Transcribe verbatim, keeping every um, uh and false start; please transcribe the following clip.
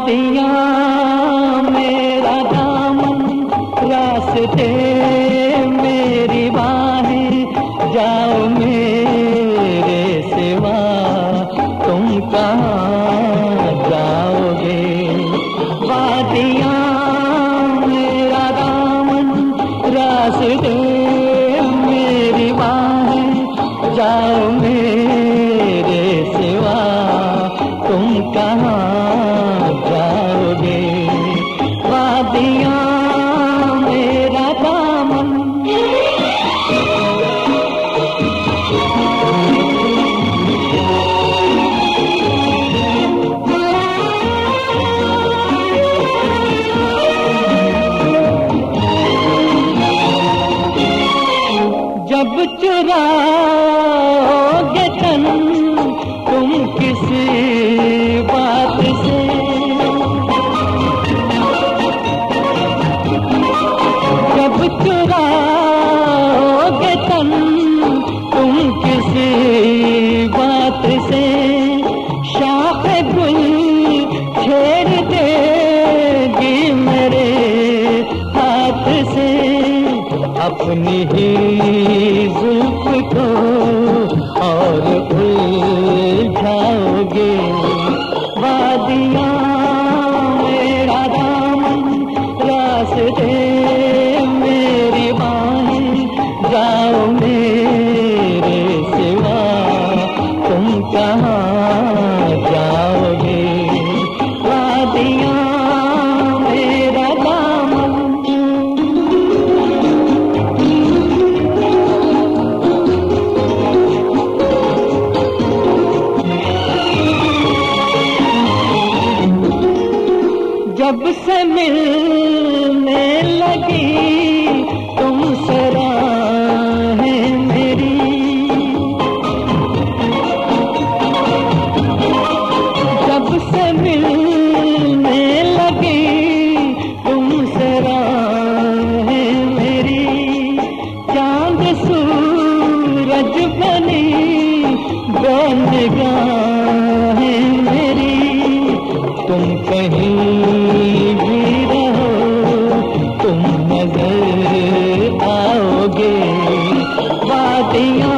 वादियाँ मेरा दामन, रास्ते मेरी बाहें, जाओ मेरे सिवा तुम कहाँ जाओगे। वादियाँ मेरा दामन, रास्ते मेरी बाहें, जाओ मेरे सिवा तुम कहाँ जाओगे। वादियाँ मेरा दामन। जब चुराओगे तन तुम किसी बात से, जब चुराओगे तन तुम किसी बात से, शाख गुल छेड़ देगी मेरे हाथ से। अपनी ही जुल्फ को और उलझाओगे। वादियाँ मेरा दामन, रास्ते मेरी बाहें, जाओ मेरे सिवा तुम कहाँ जाओगे। वादियाँ मेरा दामन। जब से मिलने लगी तुमसे राहें मेरी, जब से मिलने लगी तुमसे राहें मेरी, चांद सूरज बनी बंदगाहें मेरी। तुम कहीं भी रहो तुम नजर आओगे। वादियाँ